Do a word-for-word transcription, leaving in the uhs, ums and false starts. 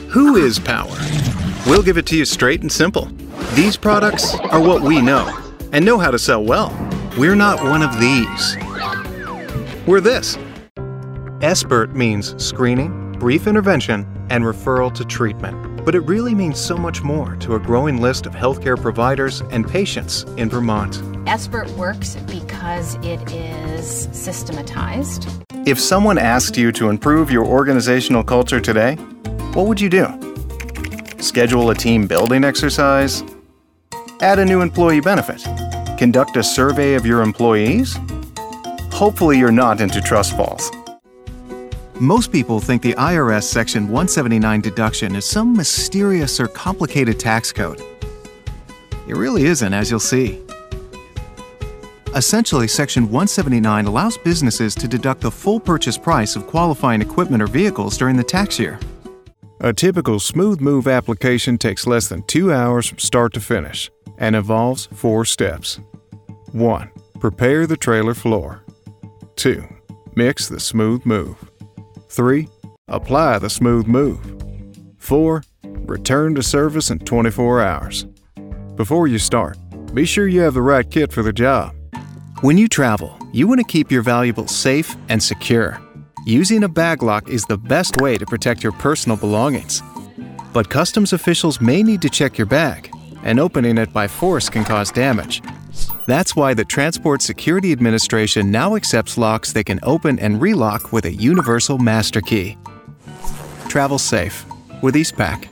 Who is Power? We'll give it to you straight and simple. These products are what we know and know how to sell well. We're not one of these. We're this. SBIRT means screening, brief intervention, and referral to treatment. But it really means so much more to a growing list of healthcare providers and patients in Vermont. SBIRT works because it is systematized. If someone asked you to improve your organizational culture today, what would you do? Schedule a team building exercise? Add a new employee benefit? Conduct a survey of your employees? Hopefully you're not into trust falls. Most people think the I R S Section one seventy-nine deduction is some mysterious or complicated tax code. It really isn't, as you'll see. Essentially, Section one seventy-nine allows businesses to deduct the full purchase price of qualifying equipment or vehicles during the tax year. A typical Smooth Move application takes less than two hours from start to finish and involves four steps. one. Prepare the trailer floor. two. Mix the Smooth Move. three. Apply the Smooth Move. four. Return to service in twenty-four hours. Before you start, be sure you have the right kit for the job. When you travel, you want to keep your valuables safe and secure. Using a bag lock is the best way to protect your personal belongings. But customs officials may need to check your bag, and opening it by force can cause damage. That's why the Transport Security Administration now accepts locks that can open and relock with a universal master key. Travel safe with Eastpak.